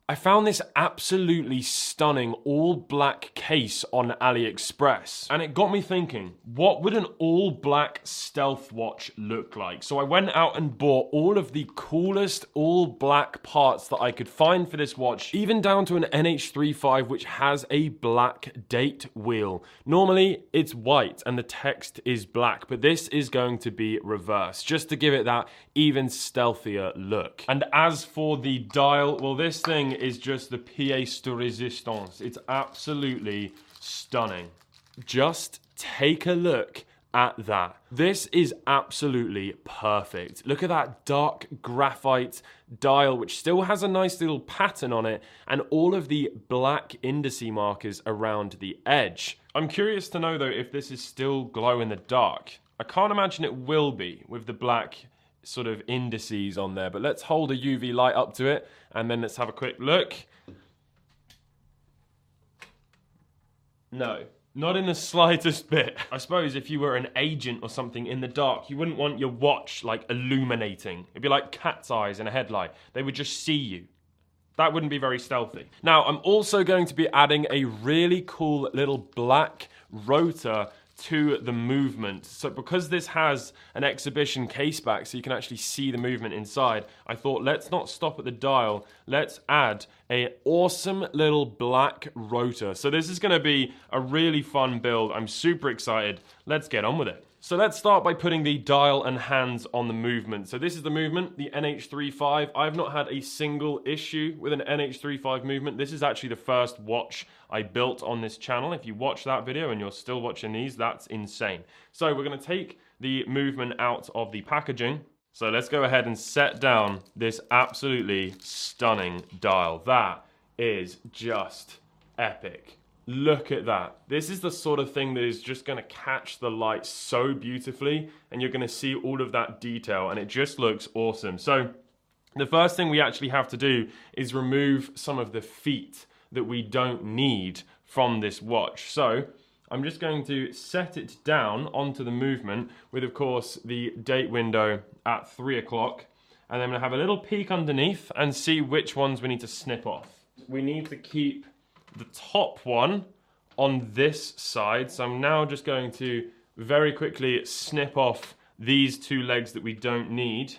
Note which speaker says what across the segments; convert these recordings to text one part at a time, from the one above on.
Speaker 1: I found this absolutely stunning all black case on AliExpress, and it got me thinking, what would an all black stealth watch look like? So I went out and bought all of the coolest all black parts that I could find for this watch, even down to an NH35 which has a black date wheel. Normally it's white and the text is black, but this is going to be reversed, just to give it that even stealthier look. And as for the dial, well, this thing is just the pièce de résistance. It's absolutely stunning. Just take a look at that. This is absolutely perfect. Look at that dark graphite dial, which still has a nice little pattern on it, and all of the black indice markers around the edge. I'm curious to know though if this is still glow in the dark. I can't imagine it will be with the black sort of indices on there, but let's hold a UV light up to it and then let's have a quick look. No, not in the slightest bit. I suppose if you were an agent or something in the dark, you wouldn't want your watch like illuminating. It'd be like cat's eyes in a headlight. They would just see you. That wouldn't be very stealthy. Now, I'm also going to be adding a really cool little black rotor to the movement. So because this has an exhibition case back so you can actually see the movement inside, I thought let's not stop at the dial, let's add an awesome little black rotor. So this is going to be a really fun build. I'm super excited. Let's get on with it. So let's start by putting the dial and hands on the movement. So this is the movement, the NH35. I've not had a single issue with an NH35 movement. This is actually the first watch I built on this channel. If you watch that video and you're still watching these, that's insane. So we're going to take the movement out of the packaging. So let's go ahead and set down this absolutely stunning dial. That is just epic. Look at that. This is the sort of thing that is just going to catch the light so beautifully, and you're going to see all of that detail, and it just looks awesome. So the first thing we actually have to do is remove some of the feet that we don't need from this watch. So I'm just going to set it down onto the movement with, of course, the date window at 3 o'clock, and then I'm going to have a little peek underneath and see which ones we need to snip off. We need to keep the top one on this side, so I'm now just going to very quickly snip off these two legs that we don't need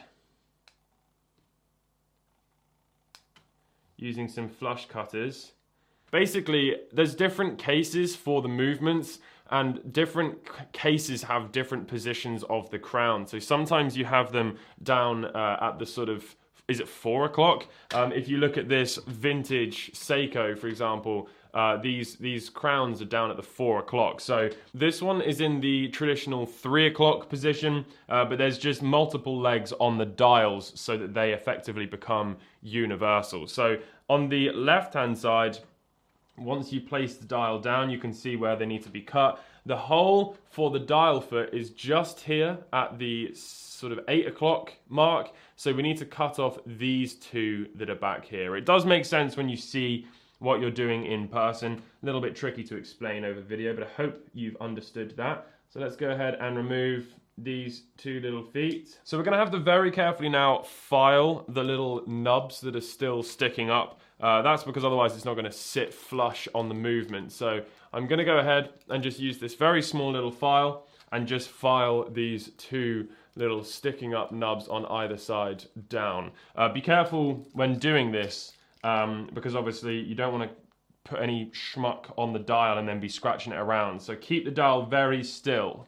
Speaker 1: using some flush cutters. Basically, there's different cases for the movements, and different cases have different positions of the crown. So sometimes you have them down at the sort of, is it 4 o'clock? If you look at this vintage Seiko, for example, these crowns are down at the 4 o'clock. So this one is in the traditional 3 o'clock position, but there's just multiple legs on the dials so that they effectively become universal. So on the left-hand side, once you place the dial down, you can see where they need to be cut. The hole for the dial foot is just here at the sort of 8 o'clock mark. So we need to cut off these two that are back here. It does make sense when you see what you're doing in person. A little bit tricky to explain over video, but I hope you've understood that. So let's go ahead and remove these two little feet. So we're going to have to very carefully now file the little nubs that are still sticking up. That's because otherwise it's not going to sit flush on the movement. So I'm going to go ahead and just use this very small little file and just file these two little sticking up nubs on either side down. Be careful when doing this because obviously you don't want to put any schmuck on the dial and then be scratching it around. So keep the dial very still.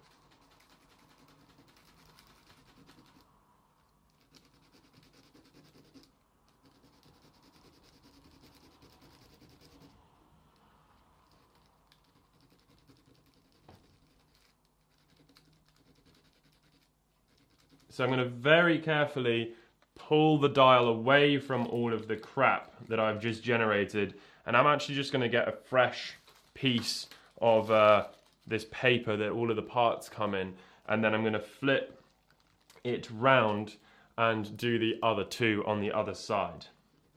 Speaker 1: So I'm going to very carefully pull the dial away from all of the crap that I've just generated, and I'm actually just going to get a fresh piece of this paper that all of the parts come in, and then I'm going to flip it round and do the other two on the other side.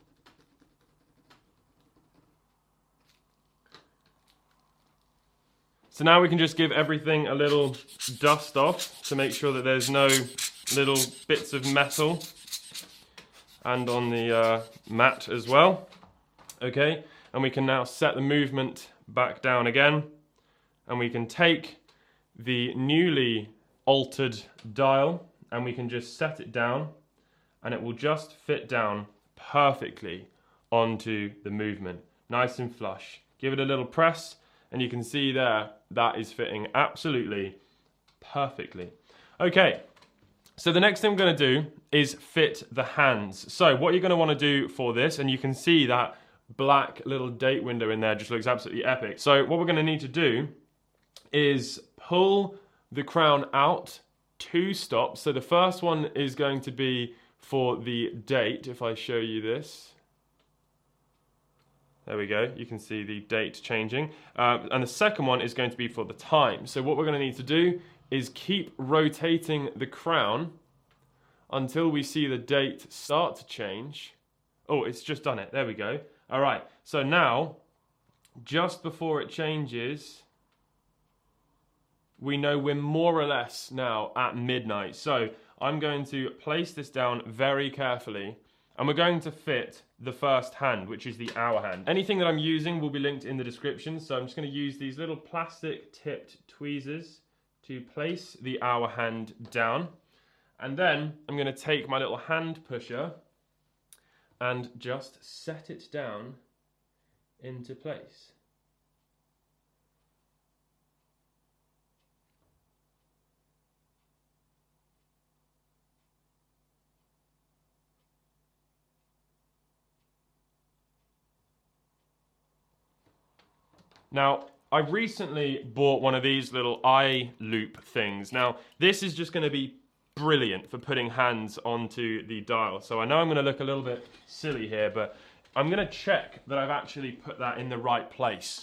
Speaker 1: So now we can just give everything a little dust off to make sure that there's no little bits of metal, and on the mat as well. Okay, and we can now set the movement back down again, and we can take the newly altered dial and we can just set it down, and it will just fit down perfectly onto the movement, nice and flush. Give it a little press and you can see there that is fitting absolutely perfectly. Okay, so the next thing I'm going to do is fit the hands. So what you're going to want to do for this, and you can see that black little date window in there just looks absolutely epic. So what we're going to need to do is pull the crown out 2 stops. So the first one is going to be for the date. If I show you this, there we go, you can see the date changing, and the second one is going to be for the time. So what we're going to need to do is keep rotating the crown until we see the date start to change. Oh, it's just done it, there we go. All right, so now just before it changes, we know we're more or less now at midnight. So I'm going to place this down very carefully, and we're going to fit the first hand, which is the hour hand. Anything that I'm using will be linked in the description, so I'm just going to use these little plastic tipped tweezers to place the hour hand down. And then I'm going to take my little hand pusher and just set it down into place. Now, I recently bought one of these little eye loop things. Now, this is just going to be brilliant for putting hands onto the dial. So I know I'm going to look a little bit silly here, but I'm going to check that I've actually put that in the right place.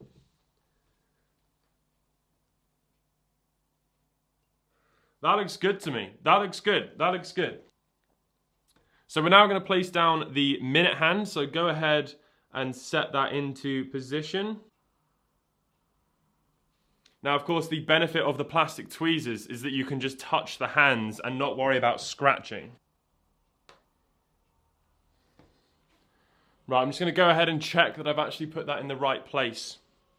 Speaker 1: That looks good to me. That looks good. That looks good. So we're now going to place down the minute hand. So go ahead and set that into position. Now, of course, the benefit of the plastic tweezers is that you can just touch the hands and not worry about scratching. Right, I'm just going to go ahead and check that I've actually put that in the right place.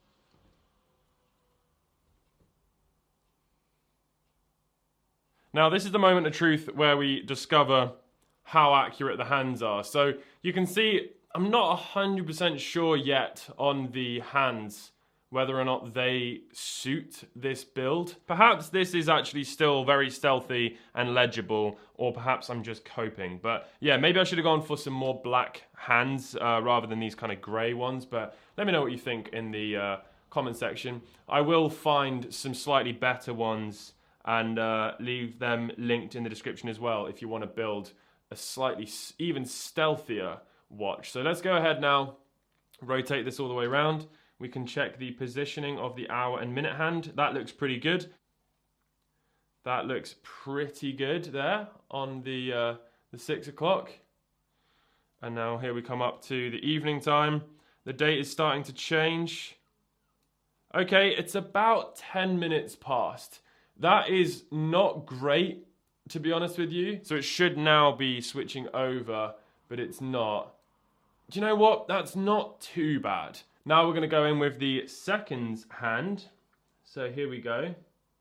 Speaker 1: Now, this is the moment of truth where we discover how accurate the hands are. So you can see I'm not 100% sure yet on the hands, whether or not they suit this build. Perhaps this is actually still very stealthy and legible, or perhaps I'm just coping. But yeah, maybe I should have gone for some more black hands rather than these kind of grey ones. But let me know what you think in the comment section. I will find some slightly better ones and leave them linked in the description as well if you want to build a slightly even stealthier watch. So let's go ahead now, rotate this all the way around. We can check the positioning of the hour and minute hand. That looks pretty good. That looks pretty good there on the 6 o'clock. And now here we come up to the evening time. The date is starting to change. Okay, it's about 10 minutes past. That is not great, to be honest with you. So it should now be switching over, but it's not. Do you know what? That's not too bad. Now we're going to go in with the seconds hand. So here we go.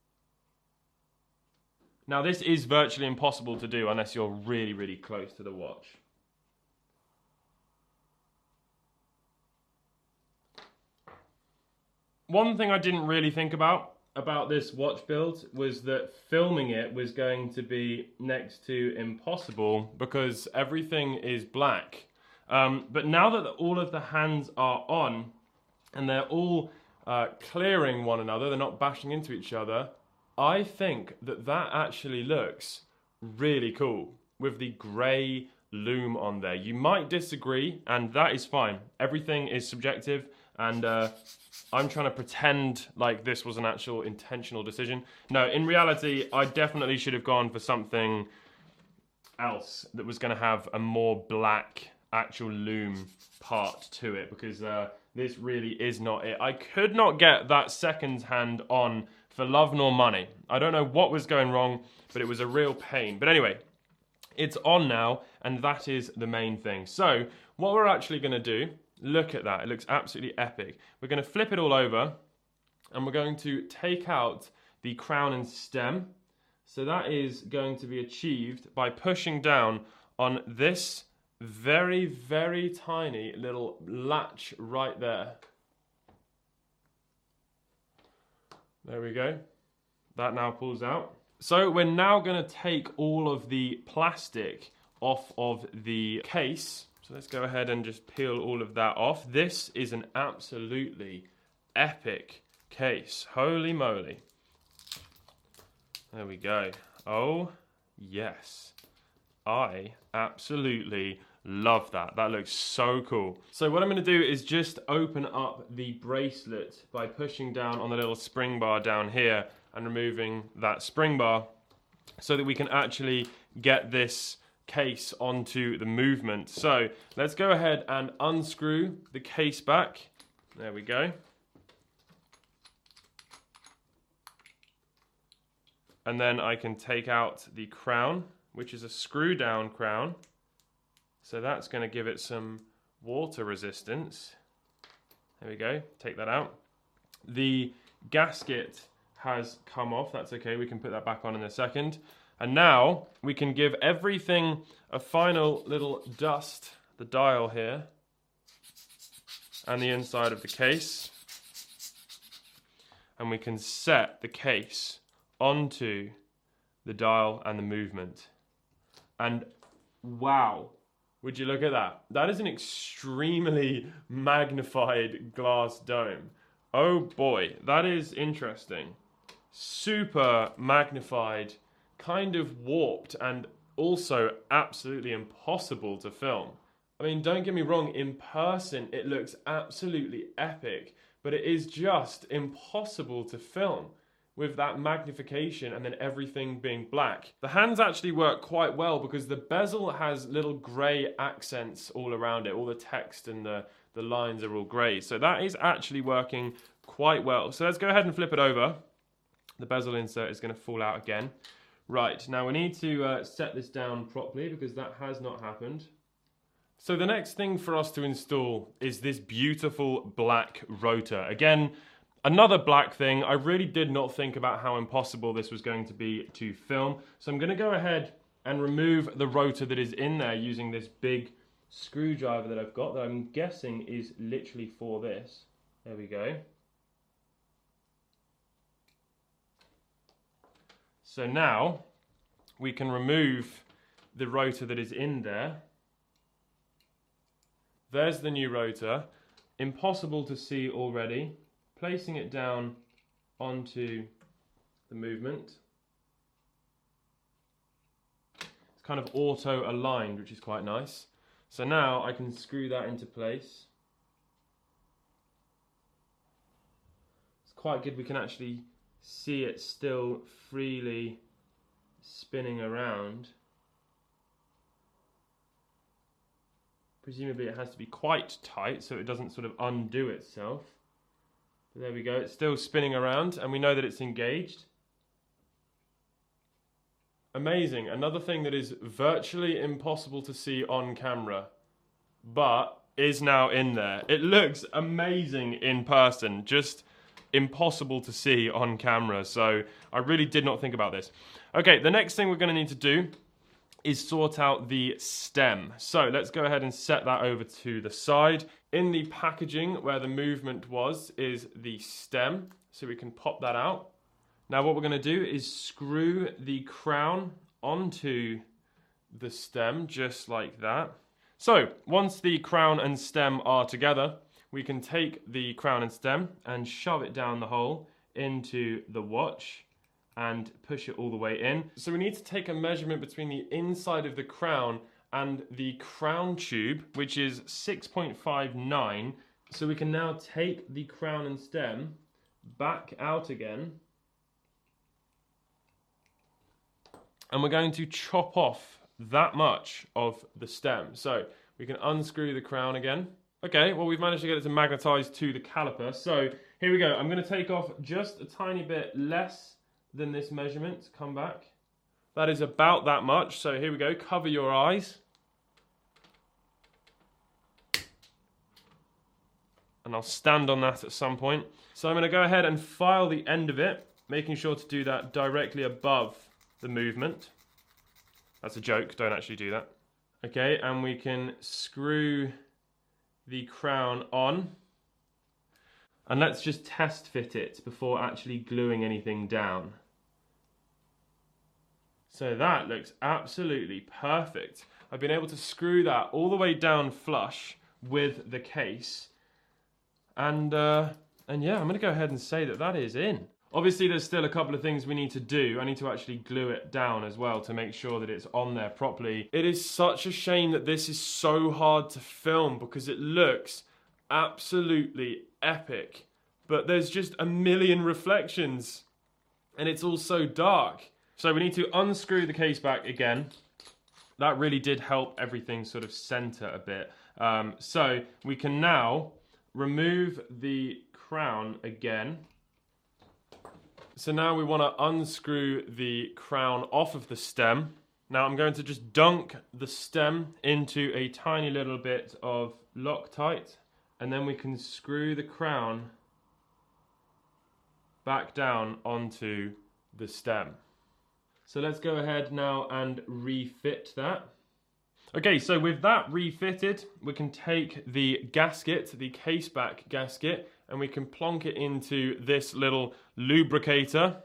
Speaker 1: Now this is virtually impossible to do unless you're really, really close to the watch. One thing I didn't really think about this watch build was that filming it was going to be next to impossible because everything is black. But now that all of the hands are on and they're all clearing one another, they're not bashing into each other, I think that that actually looks really cool with the grey loom on there. You might disagree, and that is fine. Everything is subjective, and I'm trying to pretend like this was an actual intentional decision. No, in reality, I definitely should have gone for something else that was going to have a more black actual loom part to it, because this really is not it. I could not get that second hand on for love nor money. I don't know what was going wrong, but it was a real pain. But anyway, It's on now, and that is the main thing. So what we're actually going to do, look at that, it looks absolutely epic. We're going to flip it all over, and we're going to take out the crown and stem. So that is going to be achieved by pushing down on this very, very tiny little latch right there. There we go. That now pulls out. So we're now going to take all of the plastic off of the case. So let's go ahead and just peel all of that off. This is an absolutely epic case. Holy moly. There we go. Oh, yes. I absolutely love that. That looks so cool. So what I'm going to do is just open up the bracelet by pushing down on the little spring bar down here and removing that spring bar so that we can actually get this case onto the movement. So let's go ahead and unscrew the case back. There we go. And then I can take out the crown, which is a screw down crown. So that's going to give it some water resistance. There we go, take that out. The gasket has come off, that's okay, we can put that back on in a second. And now we can give everything a final little dust, the dial here, and the inside of the case. And we can set the case onto the dial and the movement. And wow, would you look at that? That is an extremely magnified glass dome. Oh boy, that is interesting. Super magnified, kind of warped, and also absolutely impossible to film. I mean, don't get me wrong, in person it looks absolutely epic, but it is just impossible to film with that magnification and then everything being black. The hands actually work quite well because the bezel has little grey accents all around it. All the text and the lines are all grey. So that is actually working quite well. So let's go ahead and flip it over. The bezel insert is going to fall out again. Right, now we need to set this down properly because that has not happened. So the next thing for us to install is this beautiful black rotor. Again, another black thing. I really did not think about how impossible this was going to be to film. So I'm going to go ahead and remove the rotor that is in there using this big screwdriver that I've got that I'm guessing is literally for this. There we go. So now we can remove the rotor that is in there. There's the new rotor. Impossible to see already. Placing it down onto the movement. It's kind of auto-aligned, which is quite nice. So now I can screw that into place. It's quite good, we can actually see it still freely spinning around. Presumably it has to be quite tight so it doesn't sort of undo itself. There we go, it's still spinning around and we know that it's engaged. Amazing, another thing that is virtually impossible to see on camera, but is now in there. It looks amazing in person, just impossible to see on camera, so I really did not think about this. Okay, the next thing we're going to need to do is sort out the stem. So let's go ahead and set that over to the side. In the packaging where the movement was is the stem, so we can pop that out. Now what we're going to do is screw the crown onto the stem just like that. So once the crown and stem are together, we can take the crown and stem and shove it down the hole into the watch and push it all the way in. So we need to take a measurement between the inside of the crown and the crown tube, which is 6.59. So we can now take the crown and stem back out again. And we're going to chop off that much of the stem. So we can unscrew the crown again. Okay, well we've managed to get it to magnetize to the caliper. So here we go. I'm going to take off just a tiny bit less than this measurement. Come back. That is about that much. So here we go. Cover your eyes. And I'll stand on that at some point. So I'm going to go ahead and file the end of it, making sure to do that directly above the movement. That's a joke, don't actually do that. Okay, and we can screw the crown on. And let's just test fit it before actually gluing anything down. So that looks absolutely perfect. I've been able to screw that all the way down flush with the case. And yeah, I'm going to go ahead and say that that is in. Obviously, there's still a couple of things we need to do. I need to actually glue it down as well to make sure that it's on there properly. It is such a shame that this is so hard to film because it looks absolutely epic. But there's just a million reflections and it's all so dark. So we need to unscrew the case back again. That really did help everything sort of center a bit. So we can now remove the crown again. So now we want to unscrew the crown off of the stem. Now I'm going to just dunk the stem into a tiny little bit of Loctite, and then we can screw the crown back down onto the stem. So let's go ahead now and refit that. Okay, so with that refitted, we can take the gasket, the case back gasket, and we can plonk it into this little lubricator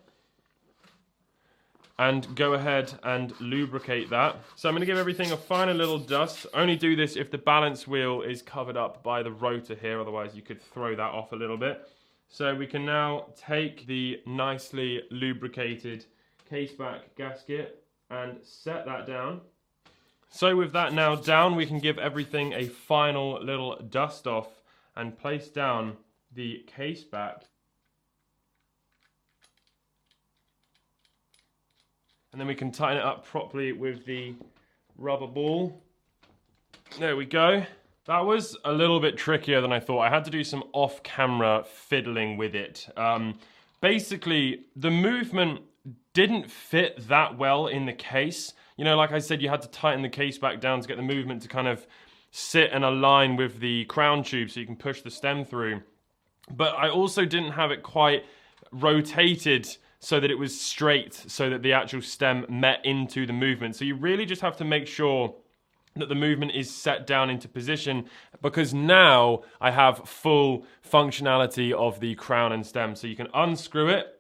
Speaker 1: and go ahead and lubricate that. So I'm going to give everything a final little dust. Only do this if the balance wheel is covered up by the rotor here, otherwise you could throw that off a little bit. So we can now take the nicely lubricated case back gasket and set that down. So with that now down, we can give everything a final little dust off and place down the case back. And then we can tighten it up properly with the rubber ball. There we go. That was a little bit trickier than I thought. I had to do some off-camera fiddling with it. Basically, the movement didn't fit that well in the case. You know, like I said, you had to tighten the case back down to get the movement to kind of sit and align with the crown tube so you can push the stem through. But I also didn't have it quite rotated so that it was straight, so that the actual stem met into the movement. So you really just have to make sure that the movement is set down into position, because now I have full functionality of the crown and stem. So you can unscrew it,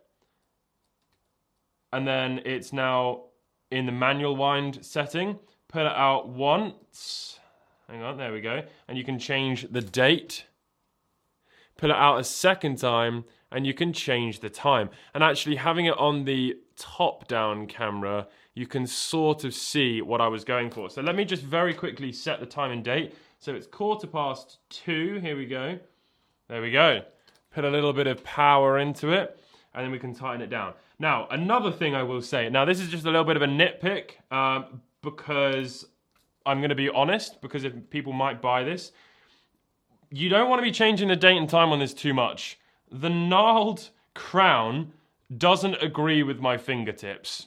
Speaker 1: and then it's now in the manual wind setting. Pull it out once. Hang on, there we go. And you can change the date. Pull it out a second time, and you can change the time. And actually having it on the top-down camera, you can sort of see what I was going for. So let me just very quickly set the time and date. So it's 2:15. Here we go. There we go. Put a little bit of power into it, and then we can tighten it down. Now, another thing I will say. Now, this is just a little bit of a nitpick, because I'm going to be honest, because if people might buy this, you don't want to be changing the date and time on this too much. The gnarled crown doesn't agree with my fingertips.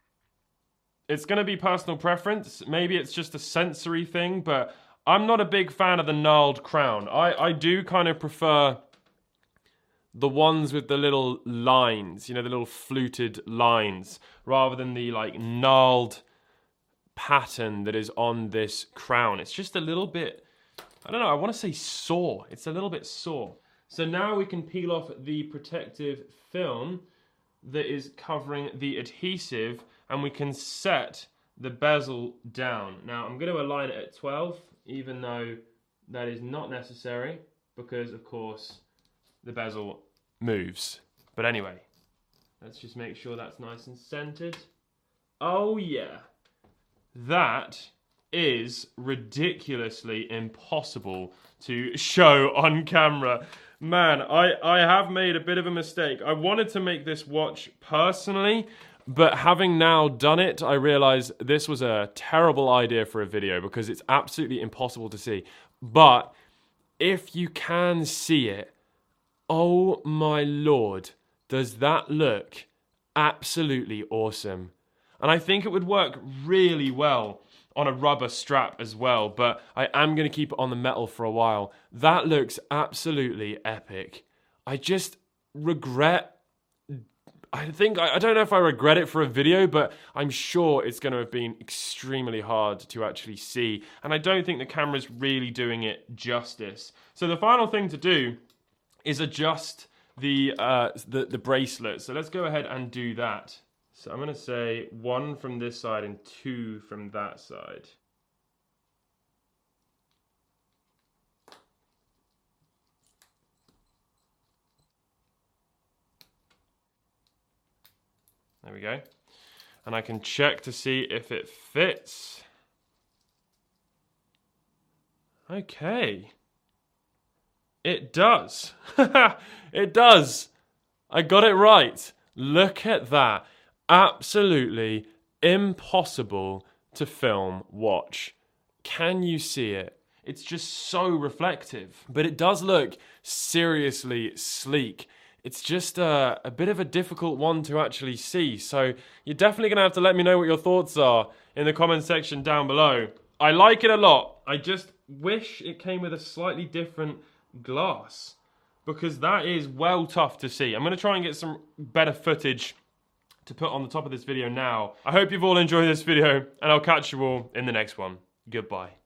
Speaker 1: It's going to be personal preference. Maybe it's just a sensory thing, but I'm not a big fan of the gnarled crown. I do kind of prefer the ones with the little lines, you know, the little fluted lines, rather than the like gnarled pattern that is on this crown. It's just a little bit, I don't know, I want to say sore. It's a little bit sore. So now we can peel off the protective film that is covering the adhesive, and we can set the bezel down. Now I'm going to align it at 12, even though that is not necessary, because of course the bezel moves. But anyway, let's just make sure that's nice and centered. Oh yeah, that is ridiculously impossible to show on camera. Man, I have made a bit of a mistake. I wanted to make this watch personally, but having now done it, I realize this was a terrible idea for a video because it's absolutely impossible to see. But if you can see it, oh my lord, does that look absolutely awesome. And I think it would work really well on a rubber strap as well, but I am going to keep it on the metal for a while. That looks absolutely epic. I just regret... I don't know if I regret it for a video, but I'm sure it's going to have been extremely hard to actually see. And I don't think the camera's really doing it justice. So the final thing to do is adjust the bracelet. So let's go ahead and do that. So I'm going to say 1 from this side and 2 from that side. There we go. And I can check to see if it fits. Okay. It does. It does. I got it right. Look at that. Absolutely impossible to film watch. Can you see it? It's just so reflective. But it does look seriously sleek. It's just a bit of a difficult one to actually see. So you're definitely going to have to let me know what your thoughts are in the comment section down below. I like it a lot. I just wish it came with a slightly different glass, because that is well tough to see. I'm going to try and get some better footage to put on the top of this video now. I hope you've all enjoyed this video, and I'll catch you all in the next one. Goodbye.